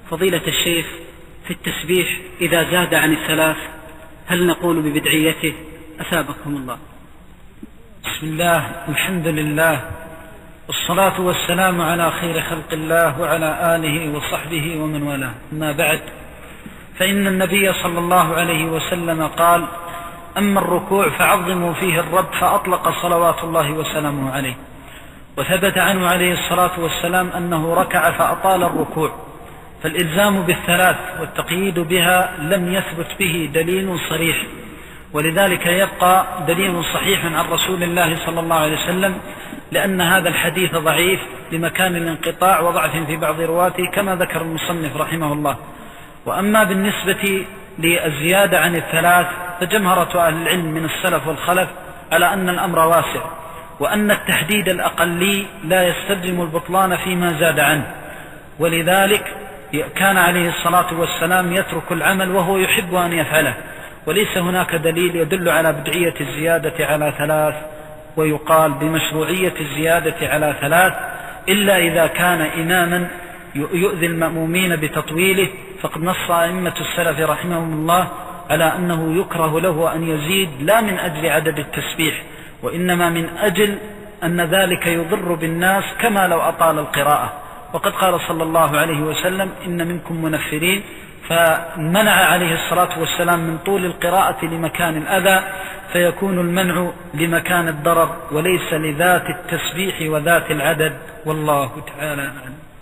فضيلة الشيخ، في التسبيح إذا زاد عن الثلاث هل نقول ببدعيته؟ أثابكم الله. بسم الله، الحمد لله، والصلاة والسلام على خير خلق الله وعلى آله وصحبه ومن والاه، أما بعد، فإن النبي صلى الله عليه وسلم قال: أما الركوع فعظموا فيه الرب، فأطلق صلوات الله وسلامه عليه. وثبت عنه عليه الصلاة والسلام أنه ركع فأطال الركوع، فالإلزام بالثلاث والتقييد بها لم يثبت به دليل صريح، ولذلك يبقى دليل صحيح عن رسول الله صلى الله عليه وسلم، لأن هذا الحديث ضعيف لمكان الانقطاع وضعف في بعض رواته كما ذكر المصنف رحمه الله. وأما بالنسبة للزيادة عن الثلاث فجمهرة أهل العلم من السلف والخلف على أن الأمر واسع، وأن التحديد الأقلي لا يستلزم البطلان فيما زاد عنه، ولذلك كان عليه الصلاة والسلام يترك العمل وهو يحب أن يفعله، وليس هناك دليل يدل على بدعية الزيادة على ثلاث، ويقال بمشروعية الزيادة على ثلاث إلا إذا كان إماما يؤذي المأمومين بتطويله، فقد نص أئمة السلف رحمهم الله على أنه يكره له أن يزيد، لا من أجل عدد التسبيح، وإنما من أجل أن ذلك يضر بالناس كما لو أطال القراءة. وقد قال صلى الله عليه وسلم: إن منكم منفرين، فمنع عليه الصلاة والسلام من طول القراءة لمكان الأذى، فيكون المنع لمكان الضرر وليس لذات التسبيح وذات العدد، والله تعالى أعلم.